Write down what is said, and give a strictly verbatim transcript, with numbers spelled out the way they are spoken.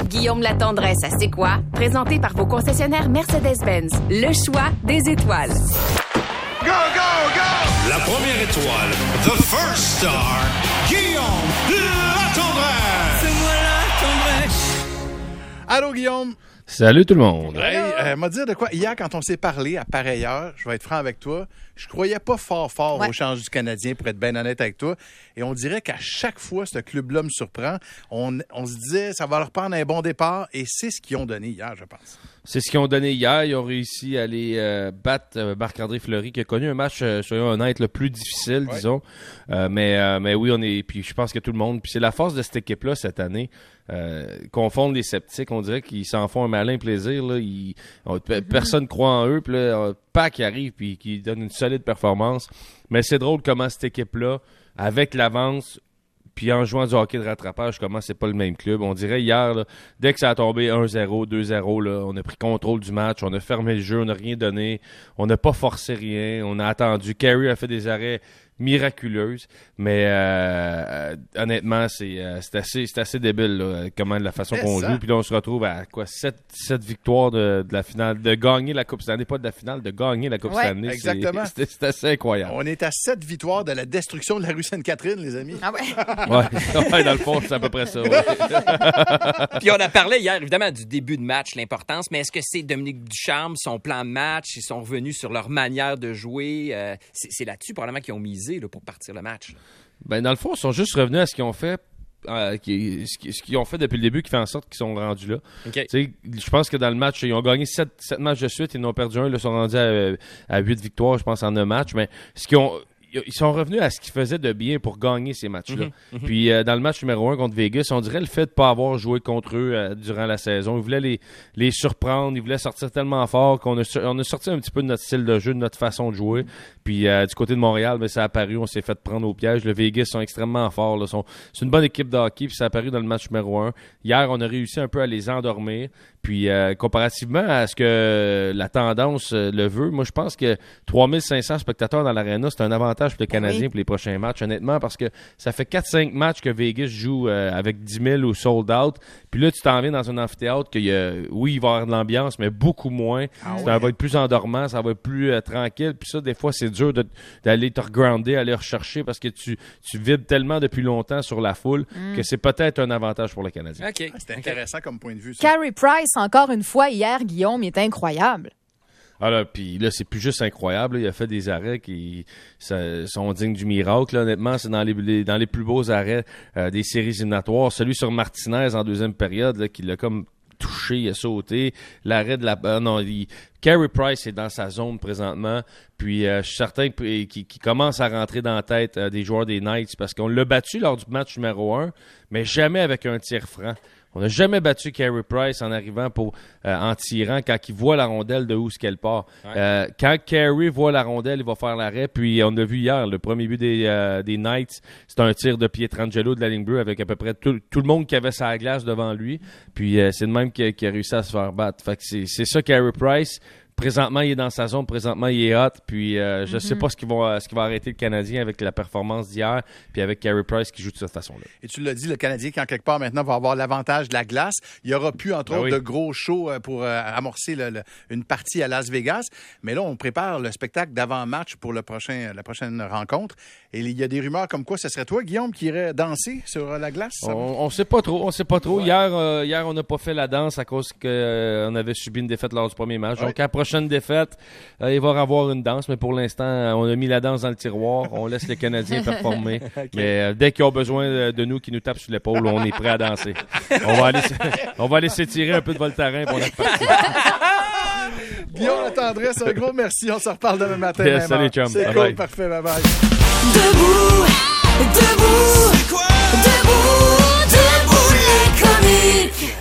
Guillaume Latendresse à C'est quoi? Présenté par vos concessionnaires Mercedes-Benz. Le choix des étoiles. Go, go, go! La première étoile, the first star, Guillaume Latendresse! C'est moi Latendresse! Allô, Guillaume! Salut tout le monde! Hey, euh, m'a dire de quoi? Hier, quand on s'est parlé à pareille heure, je vais être franc avec toi, je croyais pas fort fort ouais. au change du Canadien, pour être bien honnête avec toi. Et on dirait qu'à chaque fois, ce club-là me surprend. On, on se disait, ça va leur prendre un bon départ. Et c'est ce qu'ils ont donné hier, je pense. C'est ce qu'ils ont donné hier. Ils ont réussi à aller euh, battre euh, Marc-André Fleury, qui a connu un match, euh, soyons honnêtes, le plus difficile, ouais. disons. Euh, mais, euh, mais oui, on est. Puis je pense que tout le monde. Puis c'est la force de cette équipe-là cette année. Euh, confondre les sceptiques, on dirait qu'ils s'en font un malin plaisir. Là. Ils, on, mm-hmm. Personne ne croit en eux. Puis là, Pac arrive puis qui donne une solide performance. Mais c'est drôle comment cette équipe-là, avec l'avance, puis en jouant du hockey de rattrapage, comment c'est pas le même club. On dirait hier, là, dès que ça a tombé un zéro, deux zéro, là, on a pris contrôle du match, on a fermé le jeu, on n'a rien donné, on n'a pas forcé rien, on a attendu. Carey a fait des arrêts miraculeuse, mais euh, honnêtement, c'est, euh, c'est, assez, c'est assez débile là, comment la façon yes, qu'on ça. joue. Puis là, on se retrouve à quoi sept, sept victoires de, de la finale, de gagner la Coupe Stanley, pas de la finale, de gagner la Coupe ouais, Stanley. Exactement. C'est, c'est, c'est assez incroyable. On est à sept victoires de la destruction de la rue Sainte-Catherine, les amis. Ah ouais? ouais. ouais, dans le fond, c'est à peu près ça. Ouais. Puis on a parlé hier, évidemment, du début de match, l'importance, mais est-ce que c'est Dominique Ducharme, son plan de match, ils sont revenus sur leur manière de jouer? Euh, c'est, c'est là-dessus, probablement, qu'ils ont misé là, pour partir le match. Ben, dans le fond, ils sont juste revenus à ce qu'ils ont fait, euh, qui, ce, ce qu'ils ont fait depuis le début qui fait en sorte qu'ils sont rendus là. Okay. Je pense que dans le match, ils ont gagné sept matchs de suite, ils en ont perdu un, ils sont rendus à, à huit victoires, je pense, en un match. Mais ce qu'ils ont. Ils sont revenus à ce qu'ils faisaient de bien pour gagner ces matchs-là. Mm-hmm, mm-hmm. Puis euh, dans le match numéro un contre Vegas, on dirait le fait de ne pas avoir joué contre eux euh, durant la saison. Ils voulaient les, les surprendre, ils voulaient sortir tellement fort qu'on a, on a sorti un petit peu de notre style de jeu, de notre façon de jouer. Puis euh, du côté de Montréal, ben, ça a apparu, on s'est fait prendre au piège. Le Vegas sont extrêmement forts. Là, sont, c'est une bonne équipe de hockey, puis ça a apparu dans le match numéro un. Hier, on a réussi un peu à les endormir. Puis euh, comparativement à ce que la tendance euh, le veut, moi je pense que trois mille cinq cents spectateurs dans l'aréna, c'est un avantage pour les Canadiens oui. pour les prochains matchs, honnêtement, parce que ça fait quatre cinq matchs que Vegas joue euh, avec dix mille ou sold out. Puis là, tu t'en viens dans un amphithéâtre qu'il y a, oui, il va y avoir de l'ambiance, mais beaucoup moins. Ah ça ouais. va être plus endormant, ça va être plus euh, tranquille. Puis ça, des fois, c'est dur de, d'aller te regrounder, aller rechercher parce que tu, tu vibres tellement depuis longtemps sur la foule mm. que c'est peut-être un avantage pour les Canadiens. Okay. Ah, c'était intéressant okay. comme point de vue. Ça. Carey Price, encore une fois, hier, Guillaume, il est incroyable. Alors, puis là, c'est plus juste incroyable. Là. Il a fait des arrêts qui ça, sont dignes du miracle. Là. Honnêtement, c'est dans les, les, dans les plus beaux arrêts euh, des séries éliminatoires. Celui sur Martinez en deuxième période, là, qui l'a comme touché, il a sauté. L'arrêt de la... Euh, non, il... Carey Price est dans sa zone présentement. Puis euh, je suis certain qu'il qui, qui commence à rentrer dans la tête euh, des joueurs des Knights parce qu'on l'a battu lors du match numéro un, mais jamais avec un tir franc. On n'a jamais battu Carey Price en arrivant pour euh, en tirant quand il voit la rondelle de où ce qu'elle part. Ouais. Euh, quand Carey voit la rondelle, il va faire l'arrêt. Puis on a vu hier, le premier but des, euh, des Knights, c'est un tir de Pietrangelo de la ligne bleue avec à peu près tout, tout le monde qui avait sa glace devant lui. Puis euh, c'est le même qui, qui a réussi à se faire battre. Fait que c'est, c'est ça Carey Price. Présentement, il est dans sa zone. Présentement, il est hot. Puis, euh, je ne mm-hmm. sais pas ce qui, va, ce qui va arrêter le Canadien avec la performance d'hier puis avec Carey Price qui joue de cette façon-là. Et tu l'as dit, le Canadien, qui en quelque part maintenant va avoir l'avantage de la glace. Il y aura plus, entre ben autres, oui. de gros shows pour euh, amorcer le, le, une partie à Las Vegas. Mais là, on prépare le spectacle d'avant-match pour le prochain, la prochaine rencontre. Et il y a des rumeurs comme quoi ce serait toi, Guillaume, qui irait danser sur la glace. On ne sait pas trop. On sait pas trop. Ouais. Hier, euh, hier, on n'a pas fait la danse à cause qu'on euh, avait subi une défaite lors du premier match. Ouais. Donc, à la prochaine défaite, euh, il va y avoir une danse. Mais pour l'instant, on a mis la danse dans le tiroir. On laisse les Canadiens performer. Okay. Mais euh, dès qu'ils ont besoin de, de nous, qui nous tapent sur l'épaule, on est prêt à danser. On va aller, on va aller s'étirer un peu de Voltaren pour notre partie. Guillaume Latendresse, un gros merci. On se reparle demain matin. Yes, salut, chum. C'est bye cool, bye. Parfait, bye bye. Debout, debout, debout, debout les comiques.